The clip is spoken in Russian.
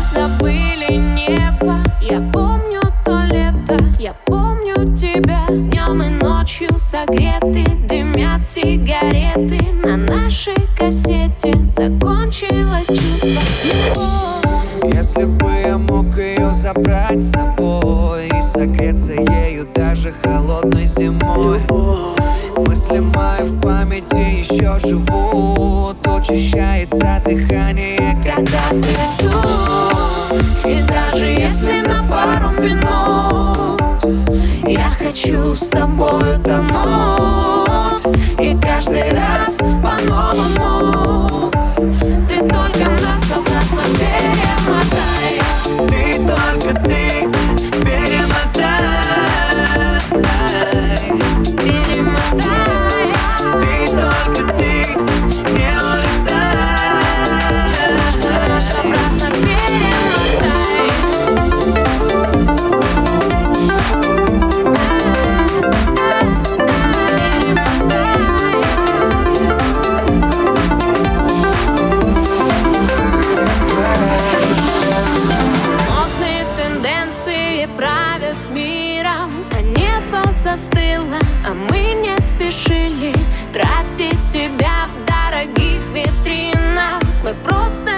забыли небо. Я помню то лето, я помню тебя. Днем и ночью согреты, дымят сигареты. На нашей кассете закончилось чувство любовь. Если бы я мог ее забрать с собой и согреться ею даже холодной зимой. Мысли мои в памяти еще живут, учащается дыхание, когда ты тут. И даже если на пару минут я хочу с тобою тонуть, и каждый раз по-новому ты только нас обратно перемотай. Ты только ты перемотай. Перемотай. Ты только ты не улетай. Каждый раз обратно перемотай. Модные тенденции правят миром, а небо застыло, а мы не спешили тратить себя в дорогих витринах. Мы просто